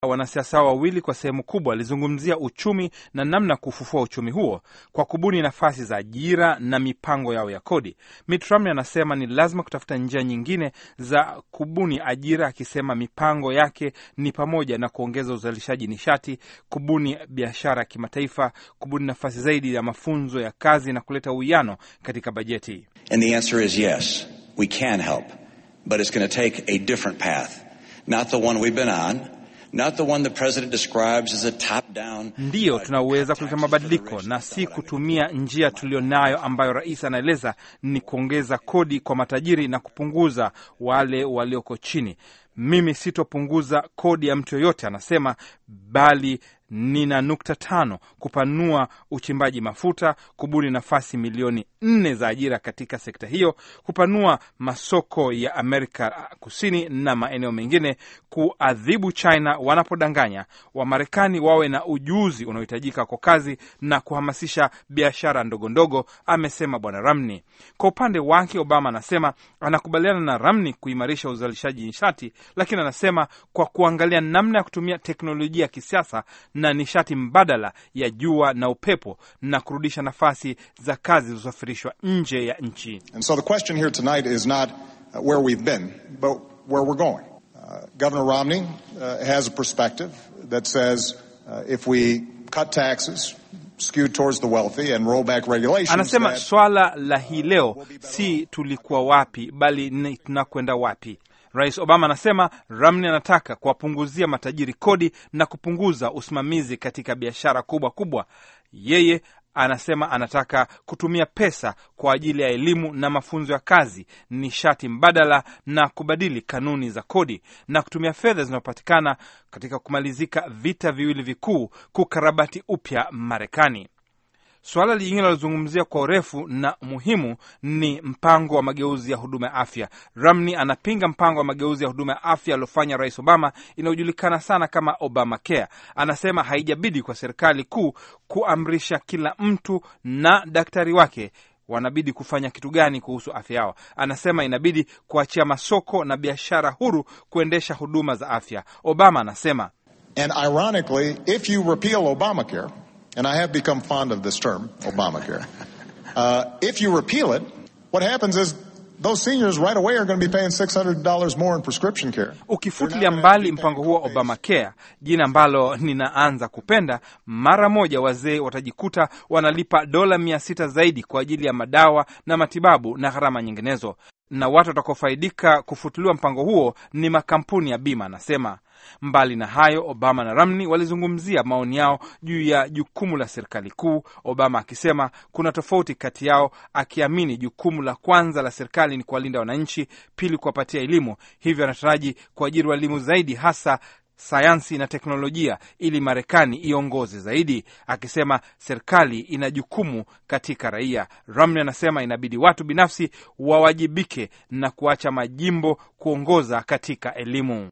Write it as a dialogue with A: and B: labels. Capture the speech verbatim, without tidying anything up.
A: Wanasiasa wawili kwa sehemu kubwa walizungumzia uchumi na namna kufufua uchumi huo kwa kubuni nafasi za ajira na mipango yao ya kodi. Mitt Romney anasema ni lazima kutafuta njia nyingine za kubuni ajira, akisema mipango yake ni pamoja na kuongeza uzalishaji nishati, kubuni biashara ya kimataifa, kubuni nafasi zaidi ya mafunzo ya kazi na kuleta uwiano katika bajeti.
B: And the answer is yes, we can help, but it's going to take a different path, not the one we've been on. Not the one the president describes as a top-down.
A: Ndiyo, tunaweza kuleta mabadiliko na si kutumia njia tulionayo ambayo rais anaeleza ni kuongeza kodi kwa matajiri na kupunguza wale walioko chini. Mimi sitopunguza kodi ya mtu yoyote, anasema, bali nina nukta tano kupanua uchimbaji mafuta, kubuni nafasi milioni nne za ajira katika sekta hiyo, kupanua masoko ya Amerika Kusini na maeneo mengine, kuadhibu China wanapodanganya, Wamarekani wawe na ujuzi unaohitajika kwa kazi na kuhamasisha biashara ndogo ndogo, amesema Bwana Romney. Kwa upande wake, Obama anasema anakubaliana na Romney kuimarisha uzalishaji nishati, lakini anasema kwa kuangalia namna ya kutumia teknolojia ya kisasa na nishati mbadala ya jua na upepo na kurudisha nafasi za kazi zilizosafirishwa nje ya nchi.
C: And so the question here tonight is not uh, where we've been, but where we're going. Uh, Governor Romney uh, has a perspective that says uh, if we cut taxes skewed towards the wealthy and roll back regulations.
A: Anasema
C: that...
A: swala la hii leo si tulikuwa wapi, bali tunakwenda wapi. Rais Obama anasema Romney anataka kuwapunguzia matajiri kodi na kupunguza usimamizi katika biashara kubwa kubwa. Yeye anasema anataka kutumia pesa kwa ajili ya elimu na mafunzo ya kazi, nishati mbadala na kubadili kanuni za kodi na kutumia fedha zinazopatikana katika kumalizika vita viwili vikuu kukarabati upya Marekani. Swala lingine linalozungumzia kwa urefu na muhimu ni mpango wa mageuzi ya huduma ya afya. Romney anapinga mpango wa mageuzi ya huduma ya afya aliofanya Rais Obama, inayojulikana sana kama Obamacare. Anasema haijabidi kwa serikali kuu kuamrisha kila mtu na daktari wake wanabidi kufanya kitu gani kuhusu afya yao. Anasema inabidi kuachia masoko na biashara huru kuendesha huduma za afya. Obama anasema,
C: and ironically, if you repeal Obamacare, and I have become fond of this term, Obamacare. Uh, if you repeal it, what happens is those seniors right away are going to be paying six hundred dollars more in prescription care.
A: Ukifutilia mbali mpango huo Obamacare, jina ambalo ninaanza kupenda, mara moja wazee watajikuta wanalipa dola mia sita zaidi kwa ajili ya madawa na matibabu na gharama nyinginezo. Na watu watakaofaidika kufutuliwa mpango huo ni makampuni ya bima, anasema. Mbali na hayo, Obama na Romney walizungumzia maoni yao juu ya jukumu la serikali kuu, Obama akisema kuna tofauti kati yao, akiamini jukumu la kwanza la serikali ni kuwalinda wananchi, pili kuwapatia elimu, hivyo anataraji kuajiri walimu zaidi, hasa sayansi na teknolojia, ili Marekani iongoze zaidi, akisema serikali ina jukumu katika raia. Romney anasema inabidi watu binafsi wawajibike na kuacha majimbo kuongoza katika elimu.